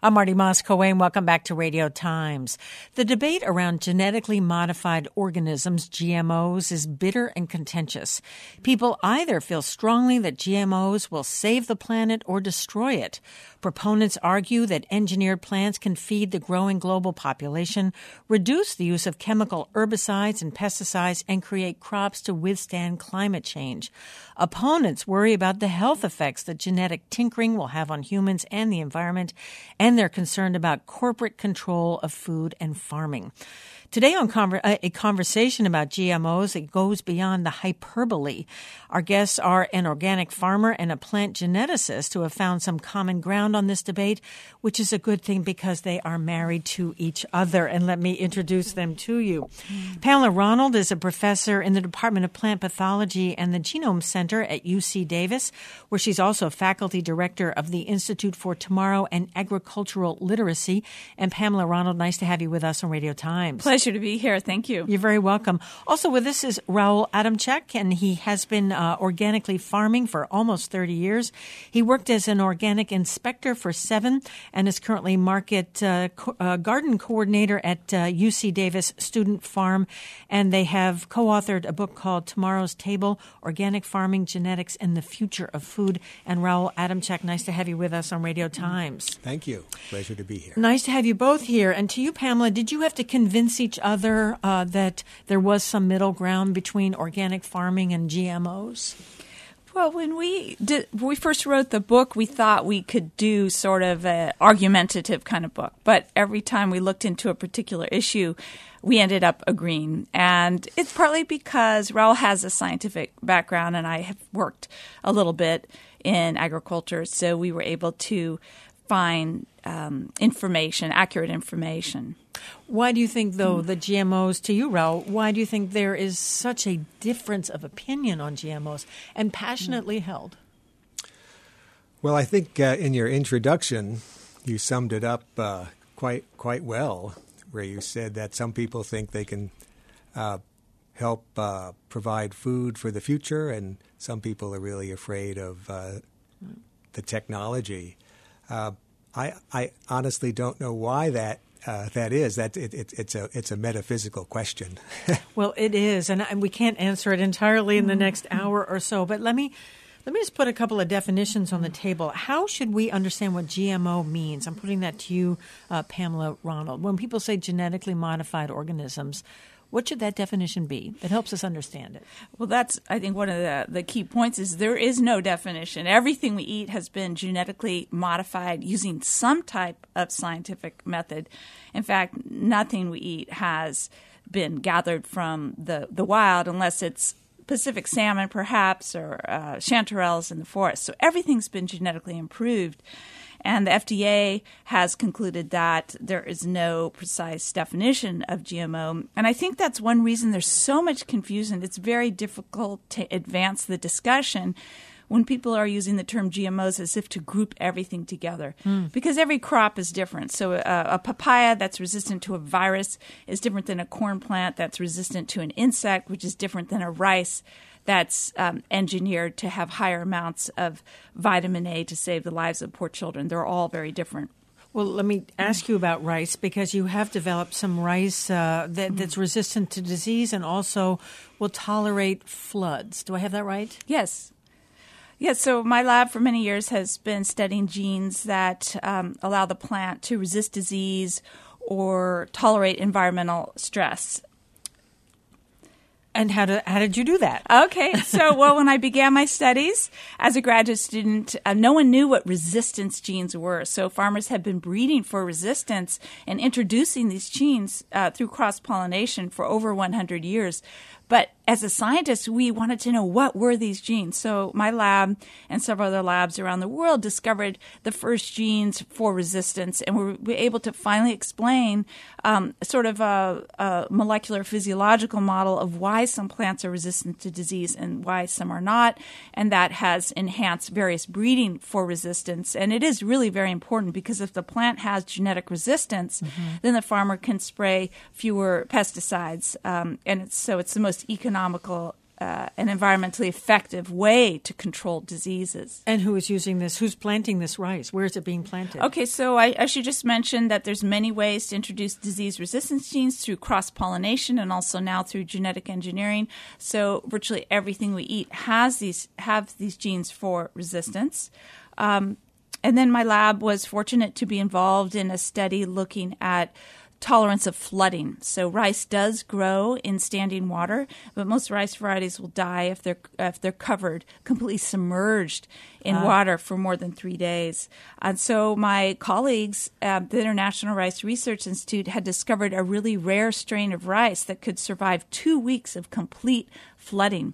I'm Marty Moss-Coane. Welcome back to Radio Times. The debate around genetically modified organisms, GMOs, is bitter and contentious. People either feel strongly that GMOs will save the planet or destroy it. Proponents argue that engineered plants can feed the growing global population, reduce the use of chemical herbicides and pesticides, and create crops to withstand climate change. Opponents worry about the health effects that genetic tinkering will have on humans and the environment, and they're concerned about corporate control of food and farming. Today on a conversation about GMOs that goes beyond the hyperbole. Our guests are an organic farmer and a plant geneticist who have found some common ground on this debate, which is a good thing because they are married to each other. And let me introduce them to you. Pamela Ronald is a professor in the Department of Plant Pathology and the Genome Center at UC Davis, where she's also faculty director of the Institute for Tomorrow and Agricultural Literacy. And Pamela Ronald, nice to have you with us on Radio Times. Pleasure to be here. Thank you. You're very welcome. Also with us is Raul Adamczyk, and he has been organically farming for almost 30 years. He worked as an organic inspector for 7 and is currently market garden coordinator at UC Davis Student Farm. And they have co-authored a book called Tomorrow's Table, Organic Farming, Genetics, and the Future of Food. And Raul Adamczyk, nice to have you with us on Radio Times. Thank you. Pleasure to be here. Nice to have you both here. And to you, Pamela, did you have to convince each other that there was some middle ground between organic farming and GMOs? Well, when we first wrote the book, we thought we could do sort of an argumentative kind of book. But every time we looked into a particular issue, we ended up agreeing. And it's partly because Raul has a scientific background and I have worked a little bit in agriculture, so we were able to find accurate information. Why do you think, though, the GMOs, to you, Raul, why do you think there is such a difference of opinion on GMOs and passionately held? Well, I think in your introduction, you summed it up quite well, where you said that some people think they can help provide food for the future, and some people are really afraid of the technology. I honestly don't know why that is. It's a metaphysical question. Well, it is, and we can't answer it entirely in the next hour or so. But let me just put a couple of definitions on the table. How should we understand what GMO means? I'm putting that to you, Pamela Ronald. When people say genetically modified organisms, what should that definition be that helps us understand it? Well, that's, I think, one of the key points is there is no definition. Everything we eat has been genetically modified using some type of scientific method. In fact, nothing we eat has been gathered from the wild unless it's Pacific salmon, perhaps, or chanterelles in the forest. So everything's been genetically improved. And the FDA has concluded that there is no precise definition of GMO. And I think that's one reason there's so much confusion. It's very difficult to advance the discussion when people are using the term GMOs as if to group everything together. Because every crop is different. So a papaya that's resistant to a virus is different than a corn plant that's resistant to an insect, which is different than a rice that's engineered to have higher amounts of vitamin A to save the lives of poor children. They're all very different. Well, let me ask you about rice, because you have developed some rice that's resistant to disease and also will tolerate floods. Do I have that right? Yes. Yes, so my lab for many years has been studying genes that allow the plant to resist disease or tolerate environmental stress. And how did you do that? Okay. So, well, when I began my studies as a graduate student, no one knew what resistance genes were. So farmers had been breeding for resistance and introducing these genes through cross-pollination for over 100 years. But as a scientist, we wanted to know what were these genes. So my lab and several other labs around the world discovered the first genes for resistance, and we were able to finally explain sort of a molecular physiological model of why some plants are resistant to disease and why some are not, and that has enhanced various breeding for resistance. And it is really very important, because if the plant has genetic resistance, then the farmer can spray fewer pesticides, and it's the most economical an environmentally effective way to control diseases. And who is using this? Who's planting this rice? Where is it being planted? Okay, so I should just mention that there's many ways to introduce disease resistance genes through cross-pollination and also now through genetic engineering. So virtually everything we eat have these genes for resistance. And then my lab was fortunate to be involved in a study looking at tolerance of flooding. So rice does grow in standing water, but most rice varieties will die if they're covered, completely submerged in water for more than 3 days. And so my colleagues at the International Rice Research Institute had discovered a really rare strain of rice that could survive 2 weeks of complete flooding.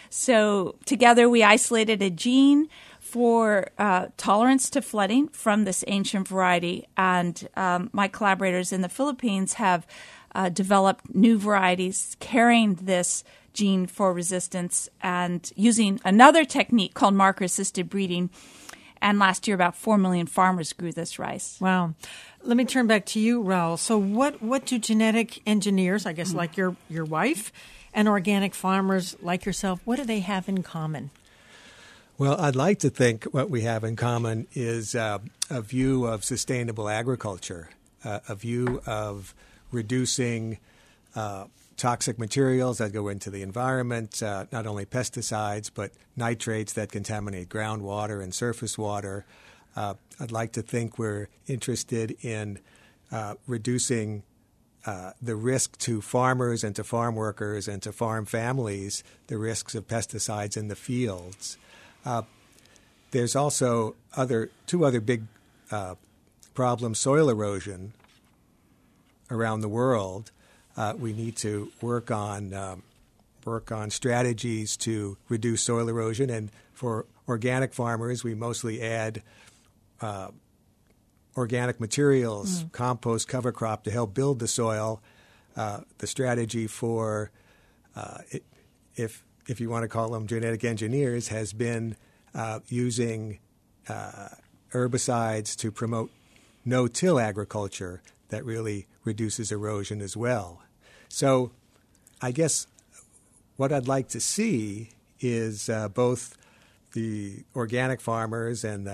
So together we isolated a gene for tolerance to flooding from this ancient variety. And my collaborators in the Philippines have developed new varieties carrying this gene for resistance and using another technique called marker-assisted breeding. And last year, about 4 million farmers grew this rice. Wow. Let me turn back to you, Raul. So what do genetic engineers, I guess like your wife, and organic farmers like yourself, what do they have in common? Well, I'd like to think what we have in common is a view of sustainable agriculture, a view of reducing toxic materials that go into the environment, not only pesticides, but nitrates that contaminate groundwater and surface water. I'd like to think we're interested in reducing the risk to farmers and to farm workers and to farm families, the risks of pesticides in the fields. There's also two other big problems: soil erosion around the world. We need to work on strategies to reduce soil erosion. And for organic farmers, we mostly add organic materials, compost, cover crop to help build the soil. The strategy for if you want to call them genetic engineers, has been using herbicides to promote no-till agriculture that really reduces erosion as well. So I guess what I'd like to see is both the organic farmers and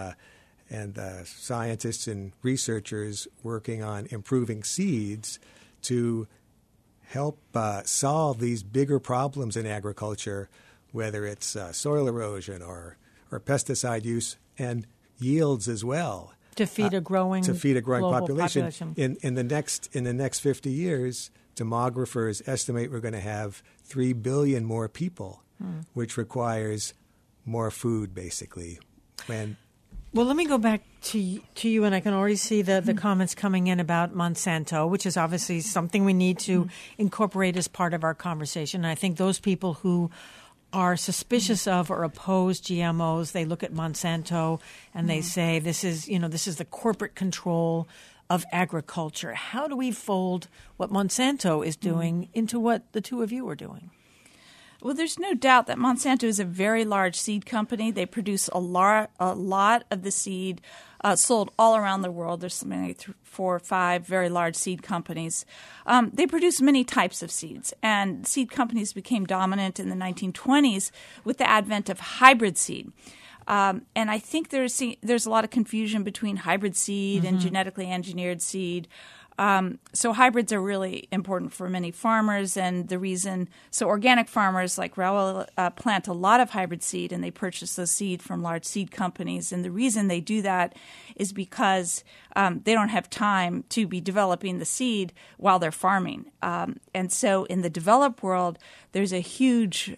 scientists and researchers working on improving seeds to help solve these bigger problems in agriculture, whether it's soil erosion or pesticide use and yields as well. To feed a growing population. In the next 50 years, demographers estimate we're going to have 3 billion more people, which requires more food, basically. Well, let me go back to you, and I can already see the comments coming in about Monsanto, which is obviously something we need to incorporate as part of our conversation. And I think those people who are suspicious of or oppose GMOs, they look at Monsanto and they say this is the corporate control of agriculture. How do we fold what Monsanto is doing into what the two of you are doing? Well, there's no doubt that Monsanto is a very large seed company. They produce a lot of the seed sold all around the world. There's something like 4 or 5 very large seed companies. They produce many types of seeds, and seed companies became dominant in the 1920s with the advent of hybrid seed. And I think there's a lot of confusion between hybrid seed and genetically engineered seed. So hybrids are really important for many farmers, and so organic farmers like Raul plant a lot of hybrid seed, and they purchase those seed from large seed companies. And the reason they do that is because they don't have time to be developing the seed while they're farming. And so in the developed world, there's a huge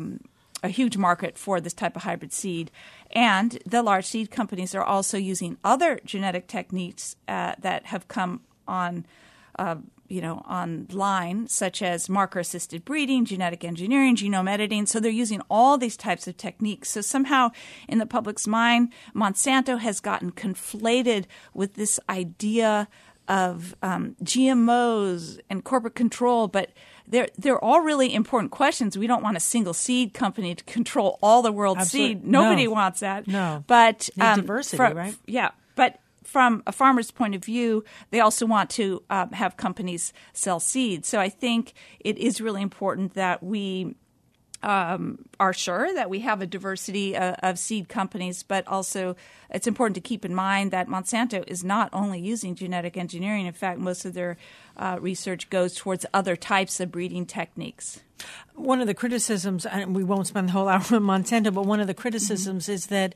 market for this type of hybrid seed. And the large seed companies are also using other genetic techniques that have come online, such as marker-assisted breeding, genetic engineering, genome editing. So they're using all these types of techniques. So somehow in the public's mind, Monsanto has gotten conflated with this idea of GMOs and corporate control, but they're all really important questions. We don't want a single seed company to control all the world's seed. Nobody wants that. No. But diversity, right? Yeah, but from a farmer's point of view, they also want to have companies sell seeds. So I think it is really important that we are sure that we have a diversity of seed companies, but also it's important to keep in mind that Monsanto is not only using genetic engineering. In fact, most of their research goes towards other types of breeding techniques. One of the criticisms, and we won't spend the whole hour on Monsanto, but one of the criticisms is that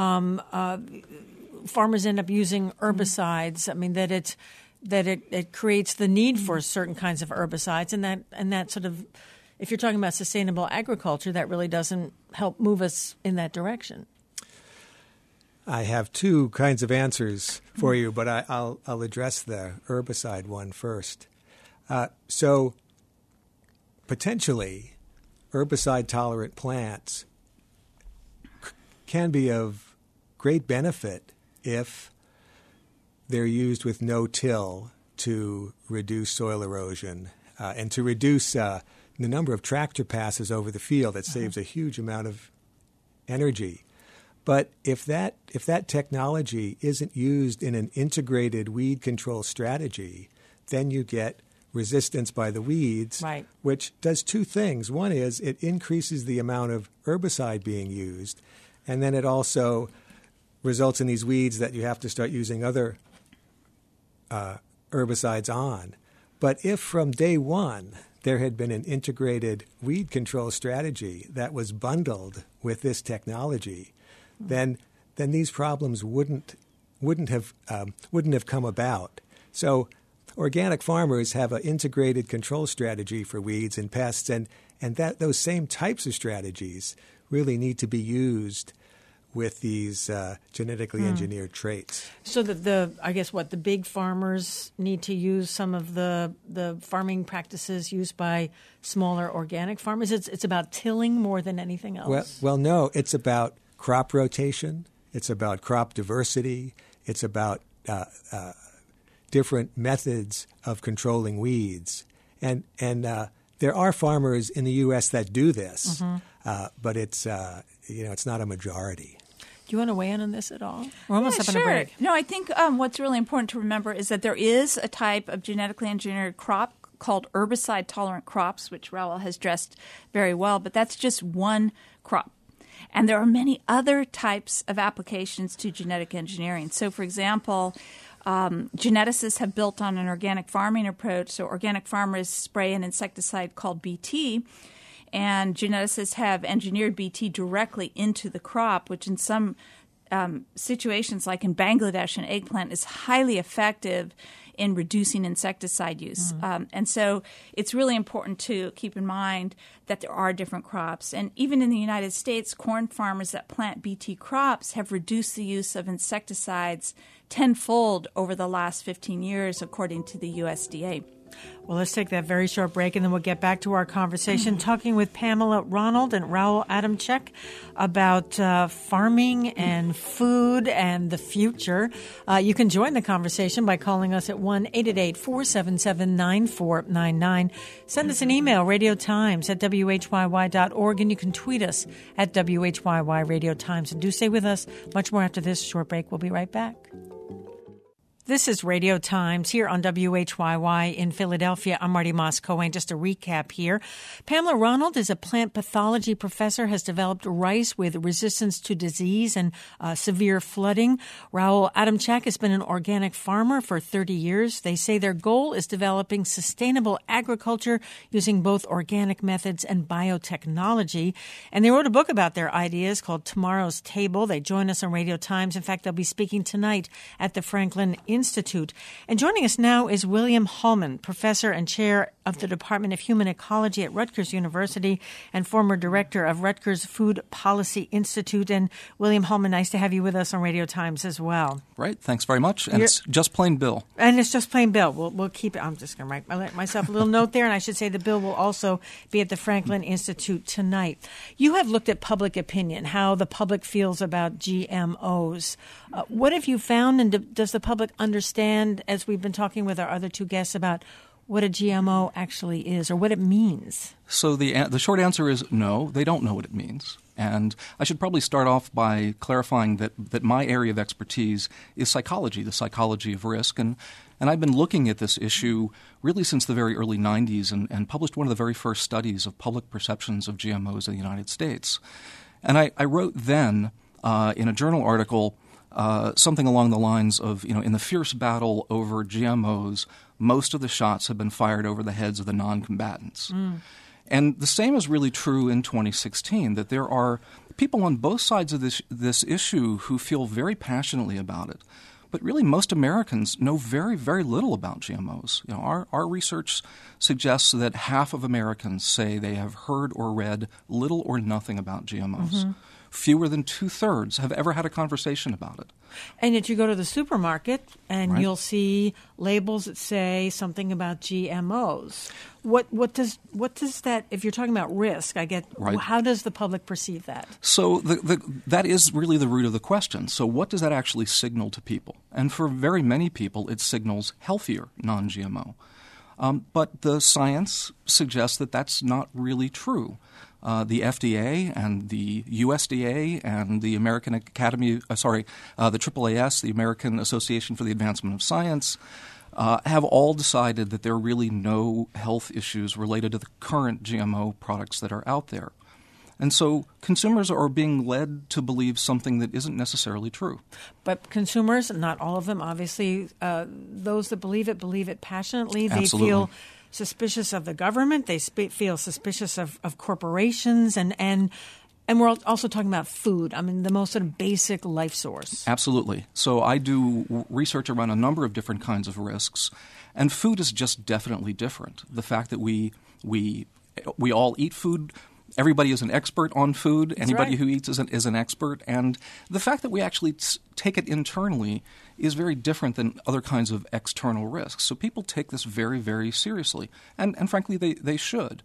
farmers end up using herbicides. I mean, that it creates the need for certain kinds of herbicides, and that sort of, if you're talking about sustainable agriculture, that really doesn't help move us in that direction. I have two kinds of answers for you, but I'll address the herbicide one first. So potentially, herbicide-tolerant plants can be of great benefit if they're used with no-till to reduce soil erosion and to reduce the number of tractor passes over the field. That saves a huge amount of energy. But if that technology isn't used in an integrated weed control strategy, then you get resistance by the weeds, right, which does two things. One is it increases the amount of herbicide being used, and then it also results in these weeds that you have to start using other herbicides on. But if from day one there had been an integrated weed control strategy that was bundled with this technology, then these problems wouldn't have come about. So organic farmers have an integrated control strategy for weeds and pests, and that those same types of strategies really need to be used with these genetically engineered traits. So the big farmers need to use some of the farming practices used by smaller organic farmers. It's about tilling more than anything else. Well, no, it's about crop rotation. It's about crop diversity. It's about different methods of controlling weeds. And there are farmers in the U.S. that do this, but it's not a majority. Do you want to weigh in on this at all? We're almost up on a break. No, I think what's really important to remember is that there is a type of genetically engineered crop called herbicide-tolerant crops, which Raul has addressed very well, but that's just one crop. And there are many other types of applications to genetic engineering. So, for example, geneticists have built on an organic farming approach. So organic farmers spray an insecticide called BT, and geneticists have engineered BT directly into the crop, which in some situations, like in Bangladesh, an eggplant is highly effective in reducing insecticide use. And so it's really important to keep in mind that there are different crops. And even in the United States, corn farmers that plant BT crops have reduced the use of insecticides tenfold over the last 15 years, according to the USDA. Well, let's take that very short break, and then we'll get back to our conversation talking with Pamela Ronald and Raul Adamczyk about farming and food and the future. You can join the conversation by calling us at 1-888-477-9499. Send us an email, radiotimes@whyy.org, and you can tweet us at WHYY Radio Times. And do stay with us. Much more after this short break. We'll be right back. This is Radio Times here on WHYY in Philadelphia. I'm Marty Moss-Cohen. Just a recap here. Pamela Ronald is a plant pathology professor, has developed rice with resistance to disease and severe flooding. Raul Adamczyk has been an organic farmer for 30 years. They say their goal is developing sustainable agriculture using both organic methods and biotechnology. And they wrote a book about their ideas called Tomorrow's Table. They join us on Radio Times. In fact, they'll be speaking tonight at the Franklin Institute. And joining us now is William Holman, professor and chair of the Department of Human Ecology at Rutgers University and former director of Rutgers Food Policy Institute. And William Holman, nice to have you with us on Radio Times as well. Right. Thanks very much. And it's just plain Bill. And it's just plain Bill. We'll keep it. I'm just going to write myself a little note there. And I should say the bill will also be at the Franklin Institute tonight. You have looked at public opinion, how the public feels about GMOs. What have you found, and does the public understand, as we've been talking with our other two guests, about what a GMO actually is or what it means? So the short answer is no, they don't know what it means. And I should probably start off by clarifying that my area of expertise is psychology, the psychology of risk. And I've been looking at this issue really since the very early 90s and published one of the very first studies of public perceptions of GMOs in the United States. And I wrote then in a journal article something along the lines of, in the fierce battle over GMOs, most of the shots have been fired over the heads of the non-combatants. And the same is really true in 2016, that there are people on both sides of this issue who feel very passionately about it. But really, most Americans know very, very little about GMOs. Our research suggests that half of Americans say they have heard or read little or nothing about GMOs. Mm-hmm. Fewer than 2/3 have ever had a conversation about it. And yet you go to the supermarket and Right. you'll see labels that say something about GMOs. What does that, if you're talking about risk, Right. how does the public perceive that? So that is really the root of the question. So what does that actually signal to people? And for very many people, it signals healthier non-GMO. But the science suggests that that's not really true. The FDA and the USDA and the American Academy, the AAAS, the American Association for the Advancement of Science, have all decided that there are really no health issues related to the current GMO products that are out there. And so consumers are being led to believe something that isn't necessarily true. But consumers, not all of them, obviously, those that believe it passionately. They Absolutely. feel suspicious of the government. They feel suspicious of corporations. And we're also talking about food. I mean, the most sort of basic life source. Absolutely. So I do research around a number of different kinds of risks. And food is just definitely different. The fact that we all eat food. Everybody is an expert on food. Anybody who eats is an expert. And the fact that we actually take it internally is very different than other kinds of external risks. So people take this very, very seriously. And frankly, they should.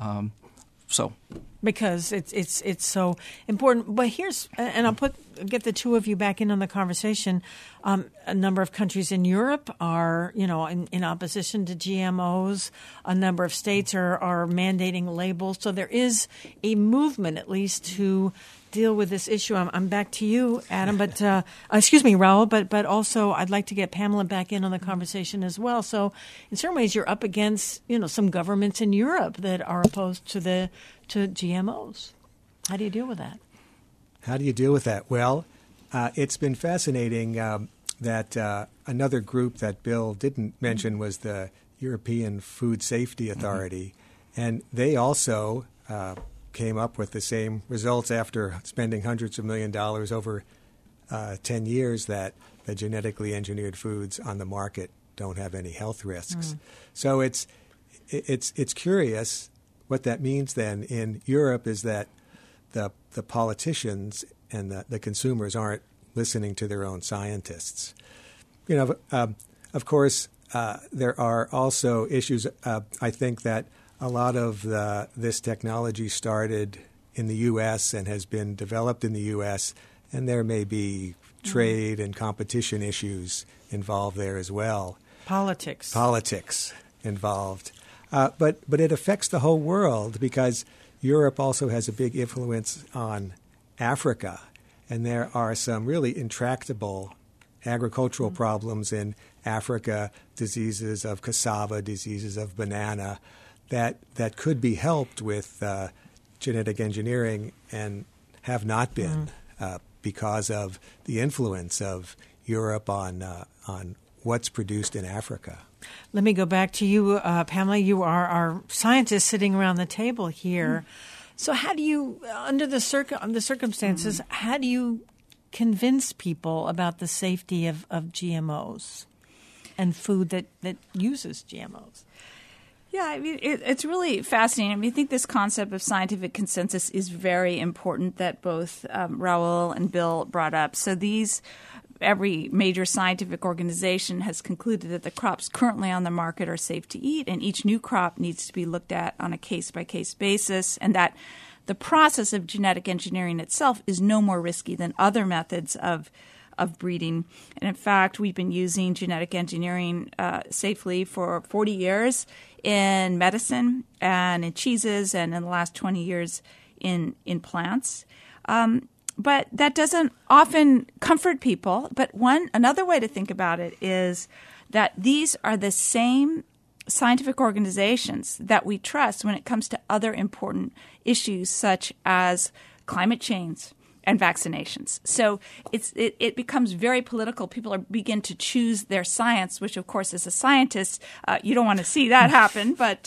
Because it's so important. But here's, and I'll get the two of you back in on the conversation. A number of countries in Europe are, in opposition to GMOs. A number of states are mandating labels. So there is a movement, at least, to deal with this issue. I'm back to you, Adam, but excuse me, Raul. But also, I'd like to get Pamela back in on the conversation as well. So, in certain ways, you're up against some governments in Europe that are opposed to GMOs. How do you deal with that? How do you deal with that? Well, it's been fascinating that another group that Bill didn't mention was the European Food Safety Authority, and they also came up with the same results after spending hundreds of $millions over 10 years that the genetically engineered foods on the market don't have any health risks. So it's curious. What that means then in Europe is that the politicians and the consumers aren't listening to their own scientists. Of course, there are also issues. I think that a lot of this technology started in the U.S. and has been developed in the U.S., and there may be trade and competition issues involved there as well. Politics involved. But it affects the whole world because Europe also has a big influence on Africa, and there are some really intractable agricultural problems in Africa, diseases of cassava, diseases of banana, that could be helped with genetic engineering and have not been because of the influence of Europe on what's produced in Africa. Let me go back to you, Pamela. You are our scientist sitting around the table here. So how do you, under the circumstances, how do you convince people about the safety of GMOs and food that uses GMOs? Yeah, I mean, it's really fascinating. I mean, I think this concept of scientific consensus is very important that both Raul and Bill brought up. So every major scientific organization has concluded that the crops currently on the market are safe to eat, and each new crop needs to be looked at on a case-by-case basis, and that the process of genetic engineering itself is no more risky than other methods of breeding. And in fact, we've been using genetic engineering safely for 40 years in medicine and in cheeses, and in the last 20 years in plants. But that doesn't often comfort people. But another way to think about it is that these are the same scientific organizations that we trust when it comes to other important issues such as climate change and vaccinations. So it becomes very political. People begin to choose their science, which, of course, as a scientist, you don't want to see that happen. But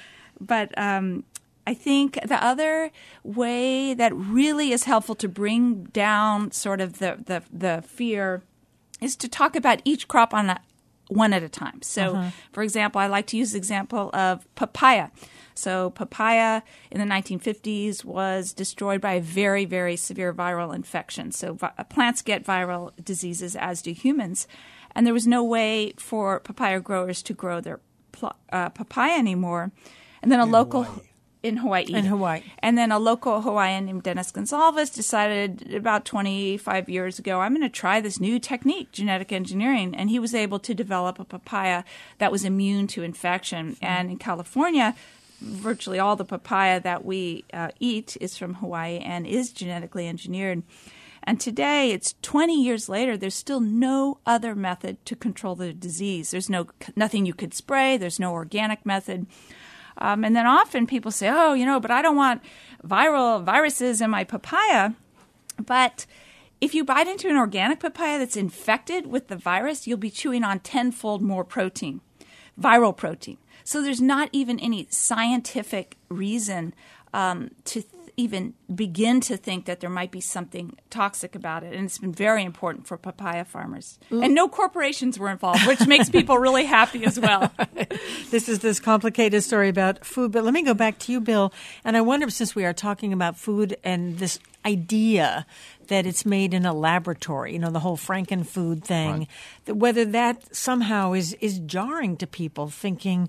I think the other way that really is helpful to bring down sort of the fear is to talk about each crop on that one at a time. So, for example, I like to use the example of papaya. So papaya in the 1950s was destroyed by a very, very severe viral infection. So plants get viral diseases, as do humans. And there was no way for papaya growers to grow their papaya anymore. And then in Hawaii. And then a local Hawaiian named Dennis Gonsalves decided about 25 years ago, I'm going to try this new technique, genetic engineering. And he was able to develop a papaya that was immune to infection. And in California, virtually all the papaya that we eat is from Hawaii and is genetically engineered. And today, it's 20 years later, there's still no other method to control the disease. There's nothing you could spray. There's no organic method. And then often people say, but I don't want viruses in my papaya. But if you bite into an organic papaya that's infected with the virus, you'll be chewing on 10-fold more protein, viral protein. So there's not even any scientific reason to even begin to think that there might be something toxic about it. And it's been very important for papaya farmers. Ooh. And no corporations were involved, which makes people really happy as well. This is this complicated story about food. But let me go back to you, Bill. And I wonder, since we are talking about food and this idea that it's made in a laboratory, the whole Frankenfood thing, right, that whether that somehow is jarring to people thinking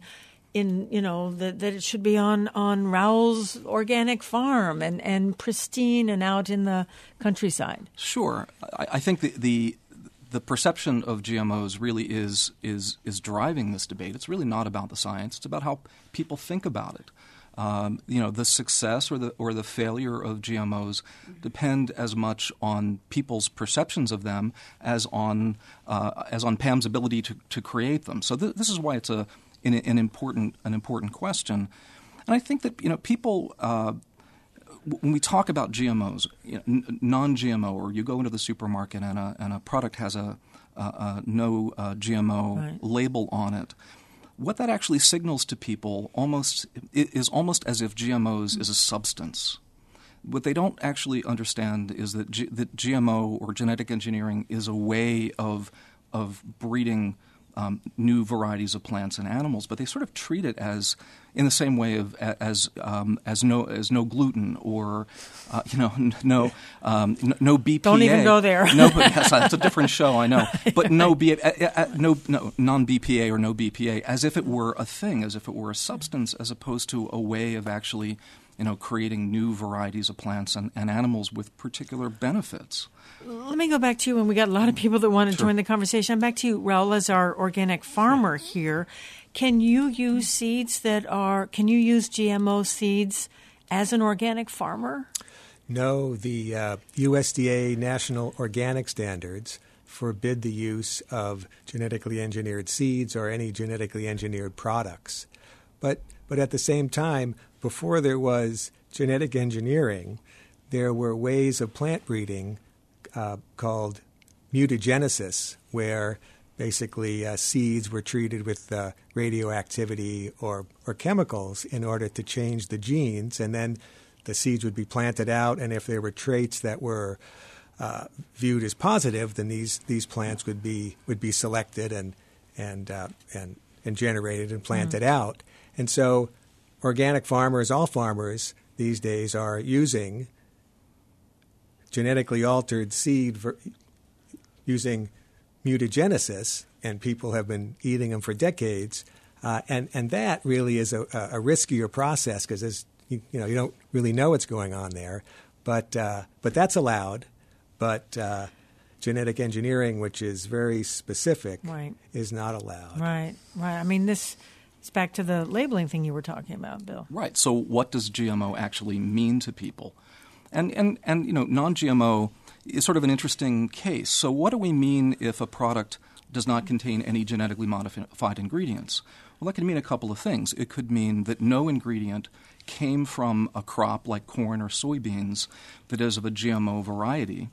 that it should be on Raoul's organic farm and pristine and out in the countryside. Sure. I think the perception of GMOs really is driving this debate. It's really not about the science. It's about how people think about it. The success or the failure of GMOs depend as much on people's perceptions of them as on Pam's ability to create them. So this is why it's an important question. And I think that people when we talk about GMOs, non-GMO, or you go into the supermarket and a product has a no GMO right, label on it, what that actually signals to people is almost as if GMOs is a substance. What they don't actually understand is that that GMO or genetic engineering is a way of breeding new varieties of plants and animals, but they sort of treat it as in the same way as no gluten or no BPA. Don't even go there. No, but yes, that's a different show, I know. But no non-BPA or no BPA, as if it were a thing, as if it were a substance, as opposed to a way of actually creating new varieties of plants and animals with particular benefits. Let me go back to you, and we got a lot of people that want to join the conversation. I'm back to you, Raoul, as our organic farmer here. Can you use GMO seeds as an organic farmer? No, the USDA National Organic Standards forbid the use of genetically engineered seeds or any genetically engineered products. But at the same time, before there was genetic engineering, there were ways of plant breeding called mutagenesis, where basically seeds were treated with radioactivity or chemicals in order to change the genes, and then the seeds would be planted out, and if there were traits that were viewed as positive, then these plants would be selected and generated and planted out. And so organic farmers, all farmers these days, are using genetically altered seed using mutagenesis, and people have been eating them for decades. And that really is a riskier process because you don't really know what's going on there. But that's allowed. But genetic engineering, which is very specific, right, is not allowed. Right. I mean, this gets back to the labeling thing you were talking about, Bill. Right. So what does GMO actually mean to people? And non-GMO is sort of an interesting case. So what do we mean if a product does not contain any genetically modified ingredients? Well, that could mean a couple of things. It could mean that no ingredient came from a crop like corn or soybeans that is of a GMO variety.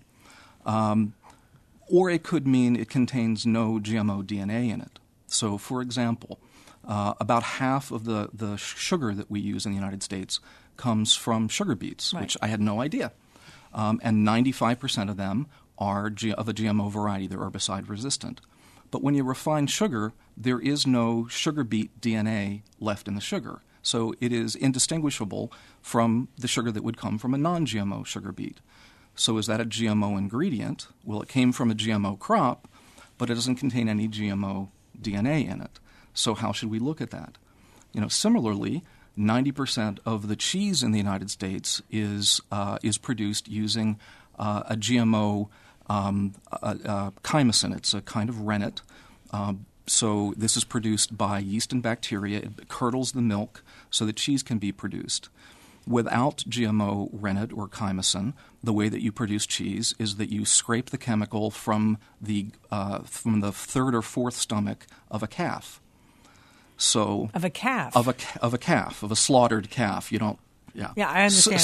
Or it could mean it contains no GMO DNA in it. So, for example, about half of the sugar that we use in the United States comes from sugar beets, which I had no idea. And 95% of them are of a GMO variety. They're herbicide resistant. But when you refine sugar, there is no sugar beet DNA left in the sugar. So it is indistinguishable from the sugar that would come from a non-GMO sugar beet. So is that a GMO ingredient? Well, it came from a GMO crop, but it doesn't contain any GMO DNA in it. So how should we look at that? Similarly, 90% of the cheese in the United States is produced using a GMO chymosin. It's a kind of rennet. So this is produced by yeast and bacteria. It curdles the milk so that cheese can be produced. Without GMO rennet or chymosin, the way that you produce cheese is that you scrape the chemical from the third or fourth stomach of a calf. So of a calf of a calf of a slaughtered calf. You don't. Yeah. Yeah, I understand.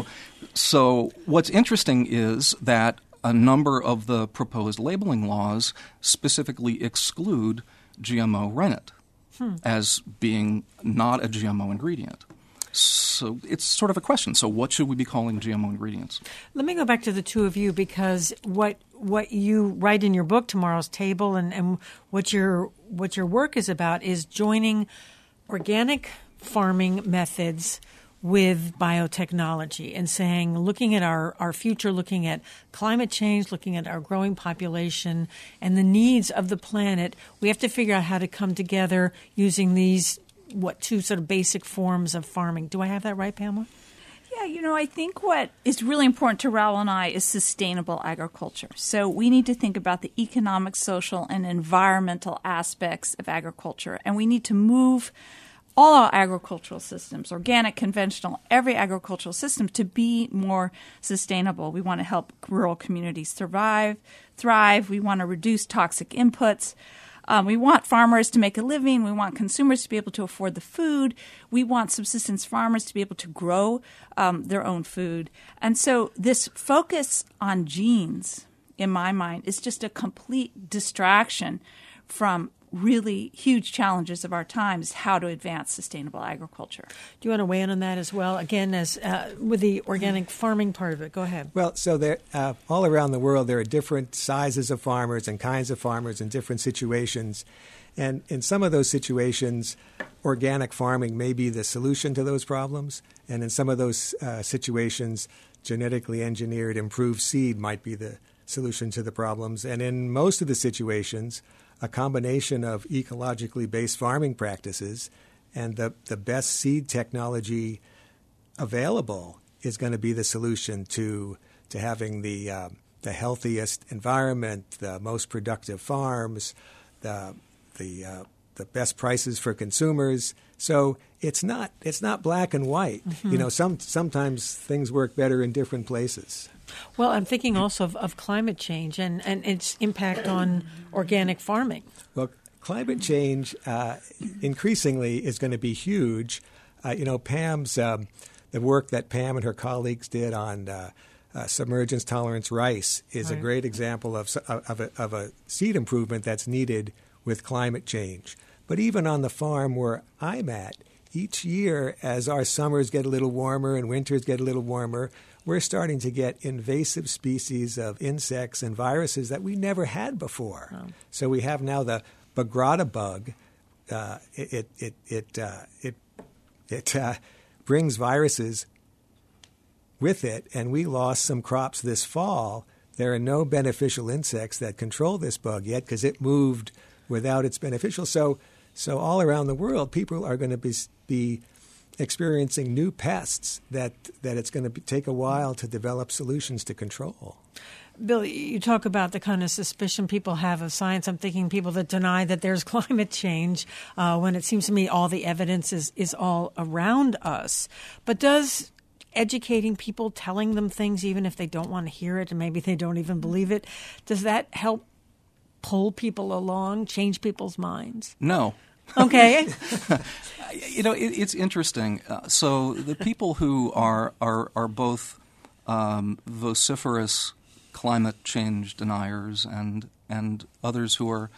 So what's interesting is that a number of the proposed labeling laws specifically exclude GMO rennet as being not a GMO ingredient. So it's sort of a question. So what should we be calling GMO ingredients? Let me go back to the two of you, because what you write in your book, Tomorrow's Table, and what your work is about is joining organic farming methods with biotechnology and saying, looking at our future, looking at climate change, looking at our growing population and the needs of the planet, we have to figure out how to come together using these two sort of basic forms of farming. Do I have that right, Pamela? Yeah, I think what is really important to Raul and I is sustainable agriculture. So we need to think about the economic, social, and environmental aspects of agriculture, and we need to move all our agricultural systems, organic, conventional, every agricultural system, to be more sustainable. We want to help rural communities thrive. We want to reduce toxic inputs. We want farmers to make a living. We want consumers to be able to afford the food. We want subsistence farmers to be able to grow their own food. And so this focus on genes, in my mind, is just a complete distraction from really huge challenges of our times, how to advance sustainable agriculture. Do you want to weigh in on that as well? Again, as with the organic farming part of it, go ahead. Well, so there, all around the world, there are different sizes of farmers and kinds of farmers in different situations. And in some of those situations, organic farming may be the solution to those problems. And in some of those situations, genetically engineered improved seed might be the solution to the problems. And in most of the situations, a combination of ecologically based farming practices and the best seed technology available is going to be the solution to having the healthiest environment, the most productive farms, the best prices for consumers. So it's not black and white. Mm-hmm. Sometimes things work better in different places. Well, I'm thinking also of climate change and its impact on organic farming. Well, climate change increasingly is going to be huge. Pam's the work that Pam and her colleagues did on submergence tolerance rice is a great example of a seed improvement that's needed with climate change. But even on the farm where I'm at, each year as our summers get a little warmer and winters get a little warmer, we're starting to get invasive species of insects and viruses that we never had before. Oh. So we have now the Bagrata bug. It brings viruses with it, and we lost some crops this fall. There are no beneficial insects that control this bug yet because it moved without its beneficial. So all around the world, people are going to be experiencing new pests that it's going to take a while to develop solutions to control. Bill, you talk about the kind of suspicion people have of science. I'm thinking people that deny that there's climate change when it seems to me all the evidence is all around us. But does educating people, telling them things even if they don't want to hear it and maybe they don't even believe it, does that help pull people along, change people's minds? No. Okay. It's interesting. So the people who are both vociferous climate change deniers and others who are,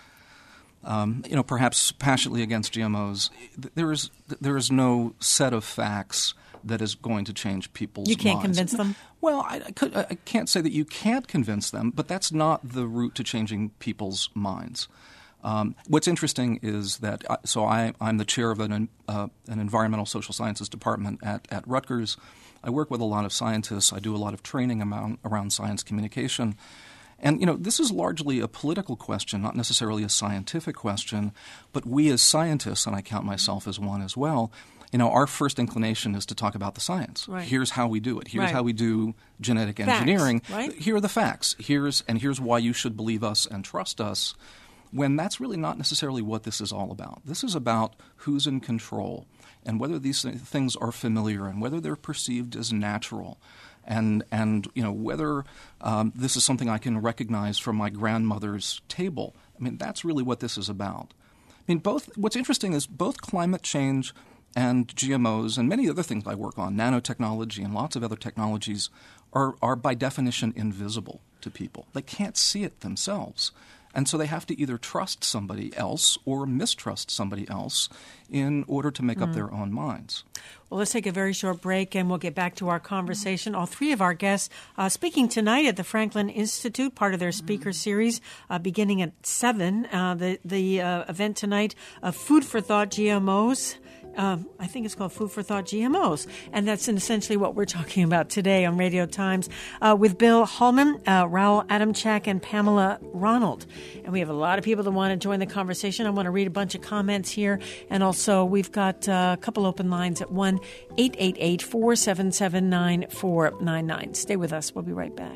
perhaps passionately against GMOs, there is no set of facts that is going to change people's minds. You can't convince them? Well, I can't say that you can't convince them, but that's not the route to changing people's minds. What's interesting is that I'm the chair of an environmental social sciences department at Rutgers. I work with a lot of scientists. I do a lot of training around science communication. And, this is largely a political question, not necessarily a scientific question. But we as scientists, and I count myself as one as well, our first inclination is to talk about the science. Right. Here's how we do it. Here's right. how we do genetic facts, engineering. Right? Here are the facts. Here's why you should believe us and trust us, when that's really not necessarily what this is all about. This is about who's in control and whether these things are familiar and whether they're perceived as natural and whether this is something I can recognize from my grandmother's table. I mean, that's really what this is about. I mean, what's interesting is both climate change and GMOs and many other things I work on, nanotechnology and lots of other technologies, are by definition invisible to people. They can't see it themselves. And so they have to either trust somebody else or mistrust somebody else in order to make up their own minds. Well, let's take a very short break, and we'll get back to our conversation. All three of our guests speaking tonight at the Franklin Institute, part of their speaker series, beginning at 7. The event tonight, Food for Thought GMOs. I think it's called Food for Thought GMOs. And that's essentially what we're talking about today on Radio Times with Bill Hallman, Raul Adamczyk, and Pamela Ronald. And we have a lot of people that want to join the conversation. I want to read a bunch of comments here. And also, we've got a couple open lines at 1-888-477-9499. Stay with us. We'll be right back.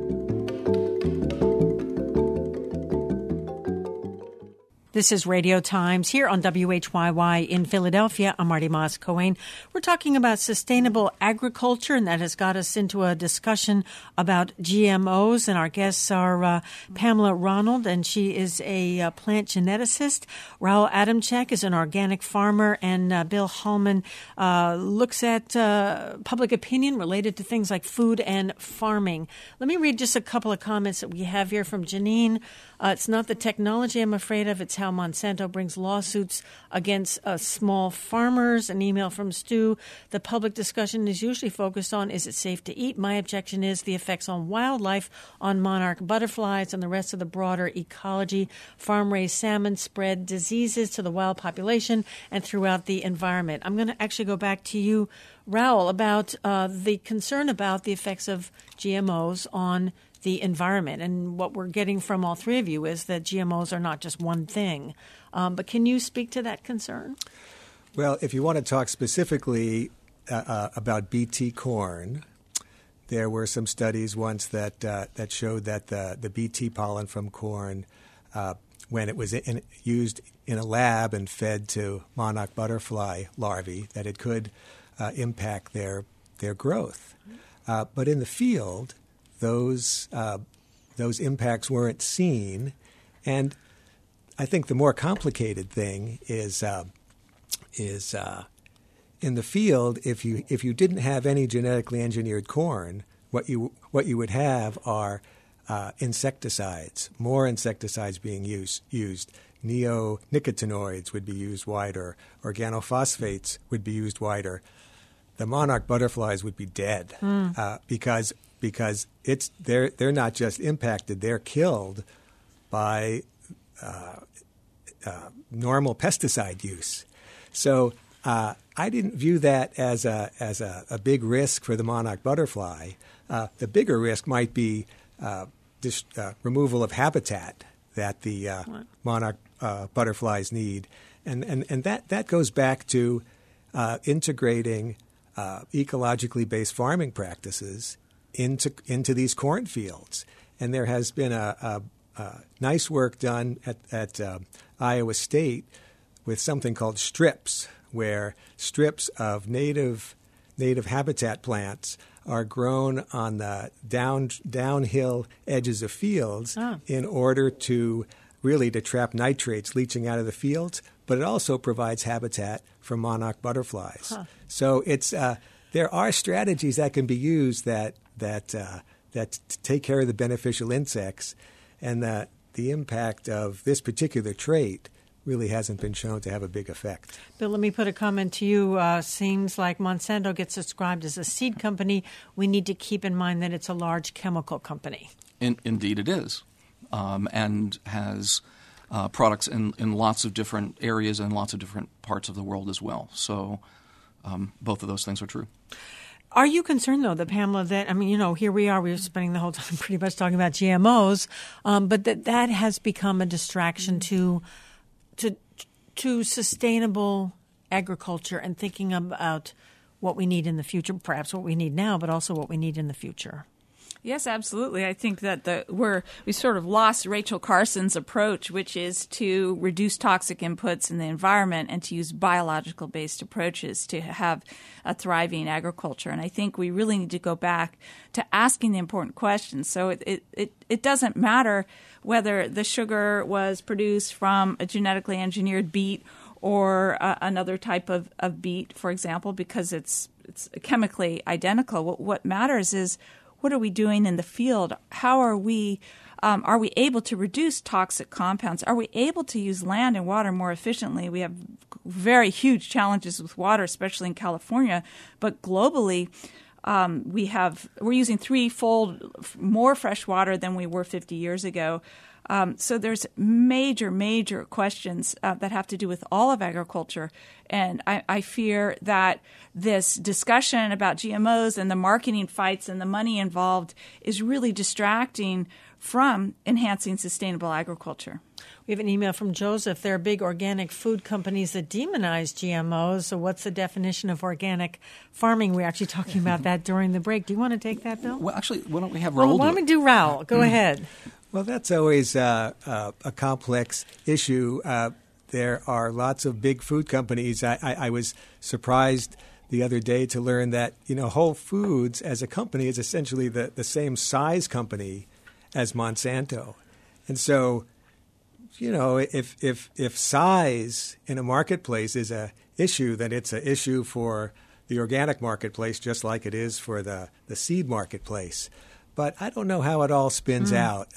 This is Radio Times here on WHYY in Philadelphia. I'm Marty Moss-Cohen. We're talking about sustainable agriculture, and that has got us into a discussion about GMOs. And our guests are Pamela Ronald, and she is a plant geneticist. Raul Adamczyk is an organic farmer, and Bill Hallman looks at public opinion related to things like food and farming. Let me read just a couple of comments that we have here from Janine. It's not the technology I'm afraid of. It's how Monsanto brings lawsuits against small farmers. An email from Stu. The public discussion is usually focused on, is it safe to eat? My objection is the effects on wildlife, on monarch butterflies, and the rest of the broader ecology. Farm-raised salmon spread diseases to the wild population and throughout the environment. I'm going to actually go back to you, Raul, about the concern about the effects of GMOs on the environment. And what we're getting from all three of you is that GMOs are not just one thing. But can you speak to that concern? Well, if you want to talk specifically about BT corn, there were some studies once that showed that the BT pollen from corn, when it was used in a lab and fed to monarch butterfly larvae, that it could impact their growth. But in the field, those impacts weren't seen, and I think the more complicated thing is in the field. If you didn't have any genetically engineered corn, what you would have are insecticides, more insecticides being used. Neonicotinoids would be used wider. Organophosphates would be used wider. The monarch butterflies would be dead because they're not just impacted; they're killed by normal pesticide use. So I didn't view that as a big risk for the monarch butterfly. The bigger risk might be removal of habitat that the monarch butterflies need, and that goes back to integrating ecologically based farming practices into these cornfields. And there has been a nice work done at Iowa State with something called strips, where strips of native habitat plants are grown on the downhill edges of fields in order to trap nitrates leaching out of the fields, but it also provides habitat for monarch butterflies. So it's there are strategies that can be used that take care of the beneficial insects, and the impact of this particular trait really hasn't been shown to have a big effect. Bill, let me put a comment to you. Seems like Monsanto gets described as a seed company. We need to keep in mind that it's a large chemical company. Indeed it is, and has products in lots of different areas and lots of different parts of the world as well. So both of those things are true. Are you concerned, though, that, Pamela, here we are, we're spending the whole time pretty much talking about GMOs, but that has become a distraction to sustainable agriculture and thinking about what we need in the future, perhaps what we need now, but also what we need in the future? Yes, absolutely. I think that we sort of lost Rachel Carson's approach, which is to reduce toxic inputs in the environment and to use biological-based approaches to have a thriving agriculture. And I think we really need to go back to asking the important questions. So it doesn't matter whether the sugar was produced from a genetically engineered beet or another type of beet, for example, because it's chemically identical. What matters is, what are we doing in the field? How are we able to reduce toxic compounds? Are we able to use land and water more efficiently? We have very huge challenges with water, especially in California, but globally, we're using threefold more fresh water than we were 50 years ago. So there's major questions that have to do with all of agriculture. And I fear that this discussion about GMOs and the marketing fights and the money involved is really distracting from enhancing sustainable agriculture. We have an email from Joseph. There are big organic food companies that demonize GMOs. So what's the definition of organic farming? We were actually talking about that during the break. Do you want to take that, Bill? Well, actually, why don't we have Raul? Why don't we do Raul? Go ahead. Well, that's always a complex issue. There are lots of big food companies. I was surprised the other day to learn that Whole Foods as a company is essentially the same size company as Monsanto, and so if size in a marketplace is a issue, then it's an issue for the organic marketplace, just like it is for the seed marketplace. But I don't know how it all spins out.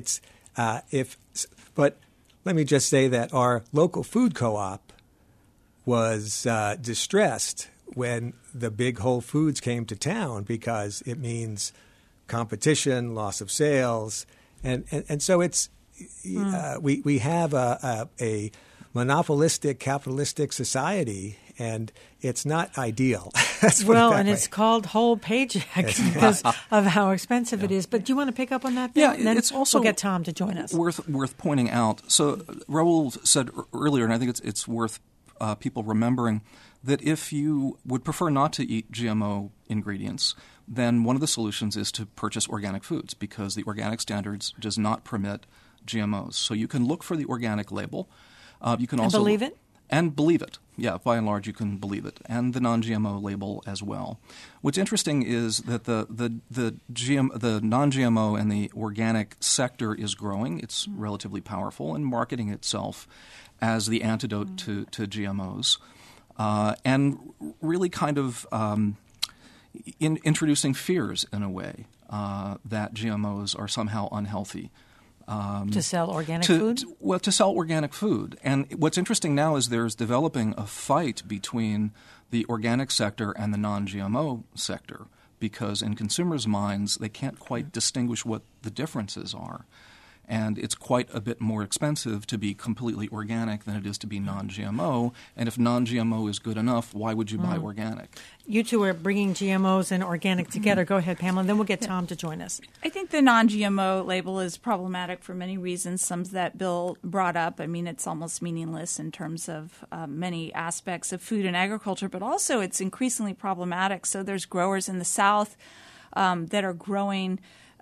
But let me just say that our local food co-op was distressed when the big Whole Foods came to town, because it means competition, loss of sales, and so it's we have a monopolistic capitalistic society, and it's not ideal. It's called whole paycheck because of how expensive it is. But do you want to pick up on that, Bill? Yeah, and then it's also we'll get Tom to join us. Worth pointing out. So Raul said earlier, and I think it's worth people remembering, that if you would prefer not to eat GMO ingredients, then one of the solutions is to purchase organic foods, because the organic standards does not permit GMOs. So you can look for the organic label. You can also believe it? And believe it. Yeah, by and large, you can believe it. And the non-GMO label as well. What's interesting is that the non-GMO and the organic sector is growing. It's relatively powerful and marketing itself as the antidote to GMOs. And really kind of introducing fears in a way that GMOs are somehow unhealthy. To sell organic food? Well, to sell organic food. And what's interesting now is there's developing a fight between the organic sector and the non-GMO sector, because in consumers' minds they can't quite distinguish what the differences are. And it's quite a bit more expensive to be completely organic than it is to be non-GMO. And if non-GMO is good enough, why would you buy organic? You two are bringing GMOs and organic together. Go ahead, Pamela, and then we'll get Tom to join us. I think the non-GMO label is problematic for many reasons, some that Bill brought up. I mean, it's almost meaningless in terms of many aspects of food and agriculture, but also it's increasingly problematic. So there's growers in the South that are growing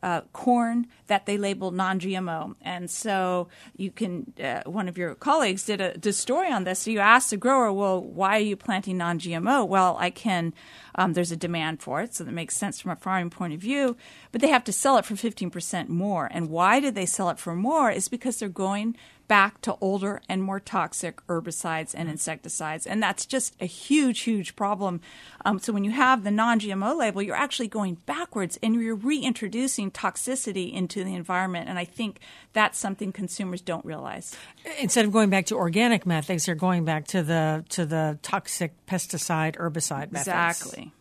corn that they label non-GMO. And so you can, one of your colleagues did a story on this. So you asked the grower, well, why are you planting non-GMO? Well, there's a demand for it, so that makes sense from a farming point of view, but they have to sell it for 15% more. And why did they sell it for more? Is because they're going back to older and more toxic herbicides and insecticides. And that's just a huge, huge problem. So when you have the non-GMO label, you're actually going backwards and you're reintroducing toxicity into the environment. And I think that's something consumers don't realize. Instead of going back to organic methods, they're going back to the toxic pesticide, herbicide methods. Exactly.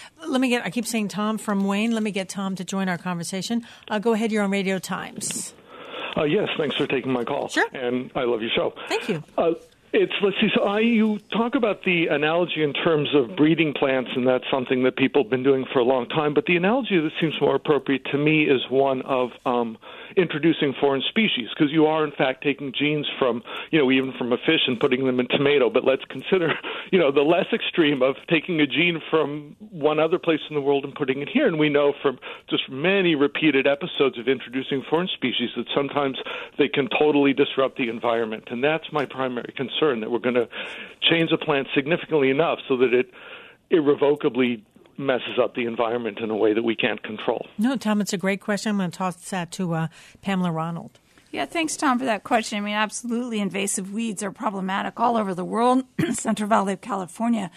I keep saying Tom from Wayne. Let me get Tom to join our conversation. Go ahead. You're on Radio Times. Yes, thanks for taking my call. Sure. And I love your show. Thank you. Let's see. So you talk about the analogy in terms of breeding plants, and that's something that people have been doing for a long time. But the analogy that seems more appropriate to me is one of introducing foreign species, because you are in fact taking genes from, even from a fish and putting them in tomato. But let's consider, the less extreme of taking a gene from one other place in the world and putting it here. And we know from just many repeated episodes of introducing foreign species that sometimes they can totally disrupt the environment. And that's my primary concern, that we're going to change a plant significantly enough so that it irrevocably messes up the environment in a way that we can't control. No, Tom, it's a great question. I'm going to toss that to Pamela Ronald. Yeah, thanks, Tom, for that question. I mean, absolutely, invasive weeds are problematic all over the world. Central Valley of California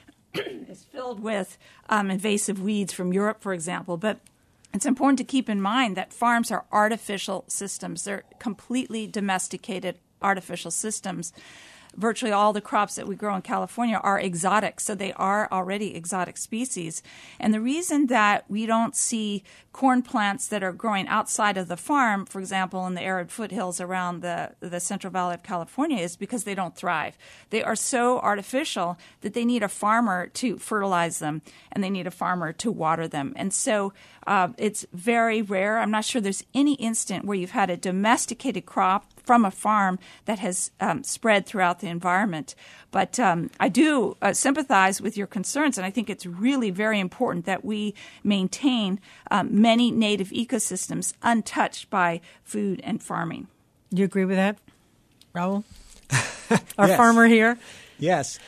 is filled with invasive weeds from Europe, for example. But it's important to keep in mind that farms are artificial systems. They're completely domesticated artificial systems. Virtually all the crops that we grow in California are exotic, so they are already exotic species. And the reason that we don't see corn plants that are growing outside of the farm, for example, in the arid foothills around the Central Valley of California, is because they don't thrive. They are so artificial that they need a farmer to fertilize them, and they need a farmer to water them. And so it's very rare. I'm not sure there's any instant where you've had a domesticated crop from a farm that has spread throughout the environment. But I do sympathize with your concerns, and I think it's really very important that we maintain many native ecosystems untouched by food and farming. Do you agree with that, Raul? Our farmer here? Yes.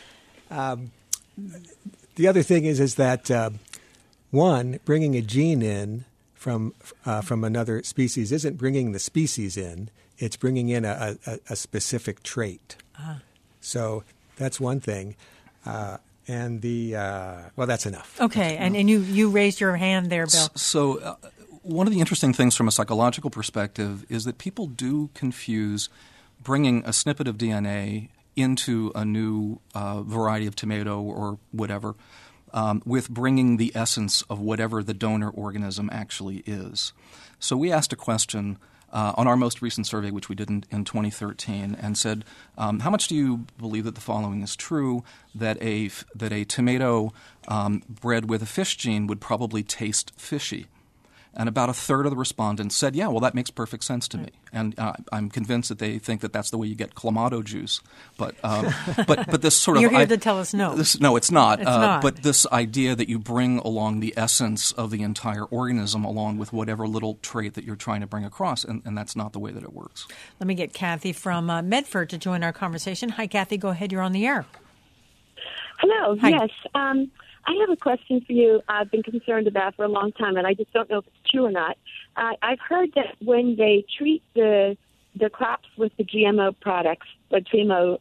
The other thing is that, one, bringing a gene in from another species isn't bringing the species in. It's bringing in a specific trait. So that's one thing. And that's enough. Okay, and you raised your hand there, Bill. So one of the interesting things from a psychological perspective is that people do confuse bringing a snippet of DNA into a new variety of tomato or whatever with bringing the essence of whatever the donor organism actually is. So we asked a question on our most recent survey, which we did in 2013, and said, how much do you believe that the following is true, that a tomato bred with a fish gene would probably taste fishy? And about a third of the respondents said, yeah, well, that makes perfect sense to me. And I'm convinced that they think that that's the way you get Clamato juice. But this sort of... You're here to tell us no. No, it's not. It's not. But this idea that you bring along the essence of the entire organism along with whatever little trait that you're trying to bring across, and that's not the way that it works. Let me get Kathy from Medford to join our conversation. Hi, Kathy. Go ahead. You're on the air. Hello. Hi. Yes. I have a question for you I've been concerned about for a long time, and I just don't know if it's true or not. I've heard that when they treat the crops with the GMO products, the GMO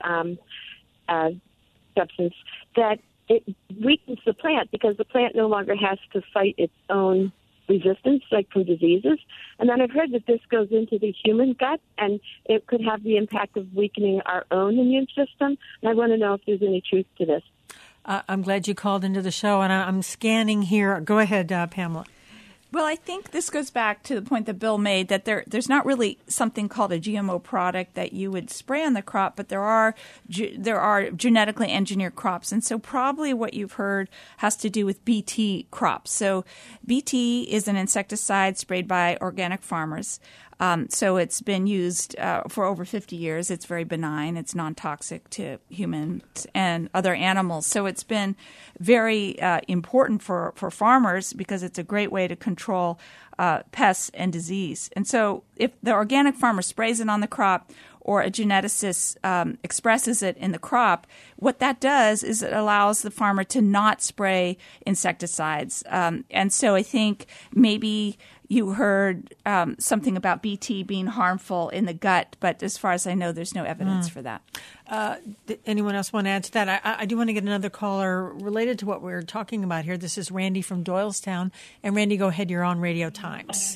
substance, that it weakens the plant because the plant no longer has to fight its own resistance, like from diseases. And then I've heard that this goes into the human gut, and it could have the impact of weakening our own immune system. And I want to know if there's any truth to this. I'm glad you called into the show, and I'm scanning here. Go ahead, Pamela. Well, I think this goes back to the point that Bill made, that there's not really something called a GMO product that you would spray on the crop, but there are genetically engineered crops. And so probably what you've heard has to do with BT crops. So BT is an insecticide sprayed by organic farmers. So it's been used for over 50 years. It's very benign. It's non-toxic to humans and other animals. So it's been very important for farmers because it's a great way to control pests and disease. And so if the organic farmer sprays it on the crop or a geneticist expresses it in the crop, what that does is it allows the farmer to not spray insecticides. And so I think maybe you heard something about BT being harmful in the gut, but as far as I know, there's no evidence for that. Anyone else want to add to that? I do want to get another caller related to what we're talking about here. This is Randy from Doylestown. And Randy, go ahead. You're on Radio Times.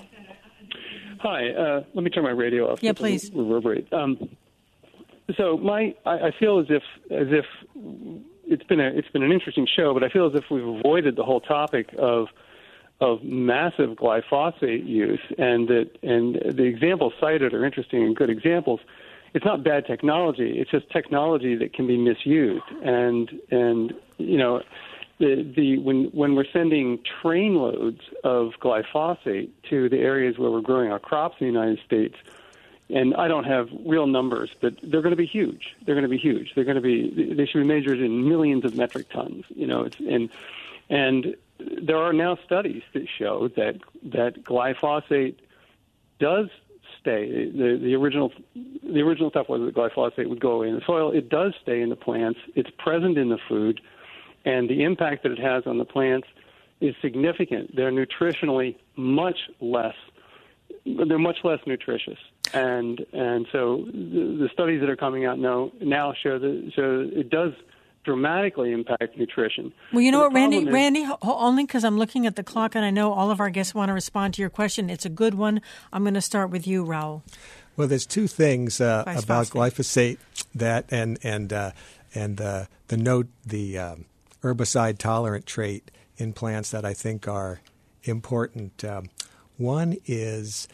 Hi. Let me turn my radio off. Yeah, please. Reverberate. So I feel as if it's been an interesting show, but I feel as if we've avoided the whole topic of massive glyphosate use, and the examples cited are interesting and good examples. It's not bad technology; it's just technology that can be misused. And you know, when we're sending trainloads of glyphosate to the areas where we're growing our crops in the United States, and I don't have real numbers, but they're going to be huge. They should be measured in millions of metric tons. You know, and there are now studies that show that glyphosate does stay. The original stuff was that glyphosate would go away in the soil. It does stay in the plants. It's present in the food, and the impact that it has on the plants is significant. They're nutritionally much less nutritious, and so the studies that are coming out now show that it does dramatically impact nutrition. Well, you know what, Randy, only because I'm looking at the clock and I know all of our guests want to respond to your question. It's a good one. I'm going to start with you, Raul. Well, there's two things about glyphosate that and the herbicide tolerant trait in plants that I think are important. One is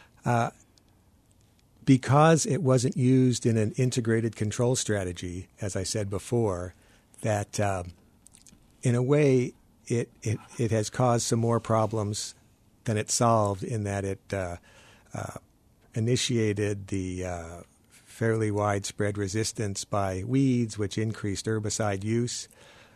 because it wasn't used in an integrated control strategy, as I said before, that in a way it has caused some more problems than it solved, in that it initiated the fairly widespread resistance by weeds, which increased herbicide use.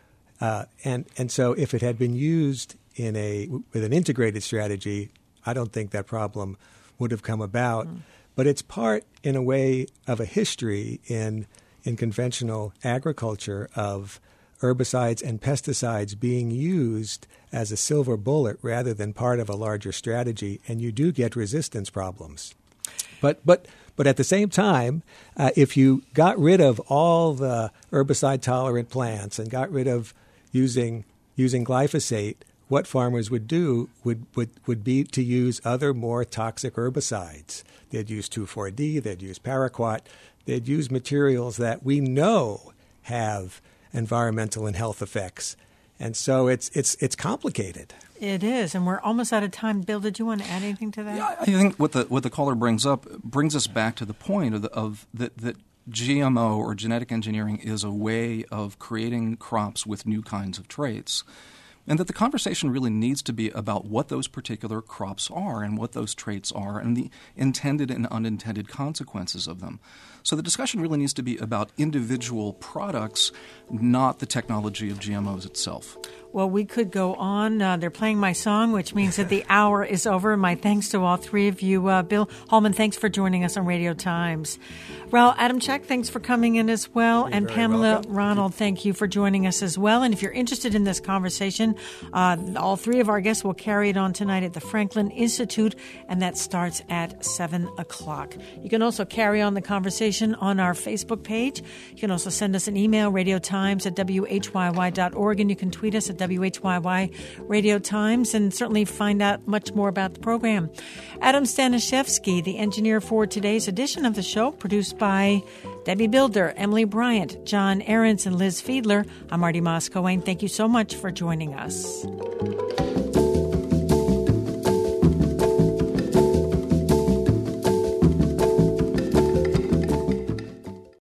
And so if it had been used with an integrated strategy, I don't think that problem would have come about. But it's part, in a way, of a history in conventional agriculture of herbicides and pesticides being used as a silver bullet rather than part of a larger strategy, and you do get resistance problems. But at the same time, if you got rid of all the herbicide-tolerant plants and got rid of using glyphosate, what farmers would do would be to use other more toxic herbicides. They'd use 2,4-D, they'd use paraquat, they'd use materials that we know have environmental and health effects. And so it's complicated. It is, and we're almost out of time. Bill, did you want to add anything to that? Yeah, I think what the caller brings us back to the point that GMO or genetic engineering is a way of creating crops with new kinds of traits. And that the conversation really needs to be about what those particular crops are and what those traits are and the intended and unintended consequences of them. So the discussion really needs to be about individual products, not the technology of GMOs itself. Well, we could go on. They're playing my song, which means that the hour is over. My thanks to all three of you. Bill Hallman, thanks for joining us on Radio Times. Raul Adamczyk, thanks for coming in as well. And Pamela Ronald, thank you for joining us as well. And if you're interested in this conversation, all three of our guests will carry it on tonight at the Franklin Institute, and that starts at 7 o'clock. You can also carry on the conversation on our Facebook page. You can also send us an email, radiotimes@whyy.org, and you can tweet us at WHYY Radio Times, and certainly find out much more about the program. Adam Staniszewski, the engineer for today's edition of the show, produced by Debbie Builder, Emily Bryant, John Ahrens, and Liz Fiedler. I'm Marty Moss-Cohen. Thank you so much for joining us.